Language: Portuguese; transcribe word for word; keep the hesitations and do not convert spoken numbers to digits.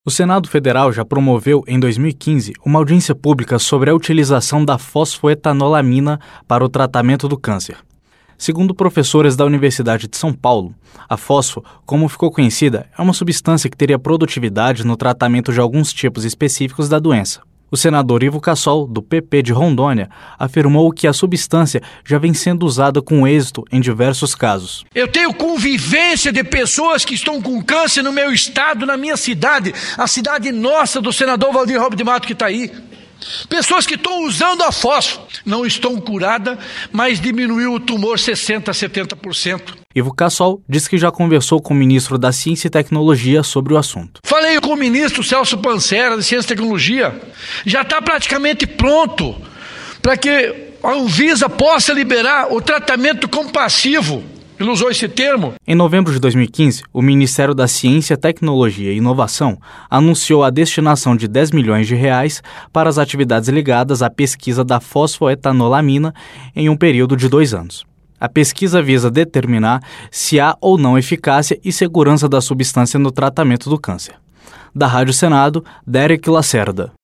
O Senado Federal já promoveu, em dois mil e quinze, uma audiência pública sobre a utilização da fosfoetanolamina para o tratamento do câncer. Segundo professores da Universidade de São Paulo, a fosfo, como ficou conhecida, é uma substância que teria produtividade no tratamento de alguns tipos específicos da doença. O senador Ivo Cassol, do P P de Rondônia, afirmou que a substância já vem sendo usada com êxito em diversos casos. Eu tenho convivência de pessoas que estão com câncer no meu estado, na minha cidade, a cidade nossa do senador Valdir Rouba de Mato que está aí. Pessoas que estão usando a fosfo, não estão curadas, mas diminuiu o tumor sessenta a setenta por cento. Ivo Cassol diz que já conversou com o ministro da Ciência e Tecnologia sobre o assunto. Falei com o ministro Celso Pancera, de Ciência e Tecnologia. Já está praticamente pronto para que a Anvisa possa liberar o tratamento compassivo. Ele usou esse termo. Em novembro de dois mil e quinze, o Ministério da Ciência, Tecnologia e Inovação anunciou a destinação de dez milhões de reais para as atividades ligadas à pesquisa da fosfoetanolamina em um período de dois anos. A pesquisa visa determinar se há ou não eficácia e segurança da substância no tratamento do câncer. Da Rádio Senado, Derek Lacerda.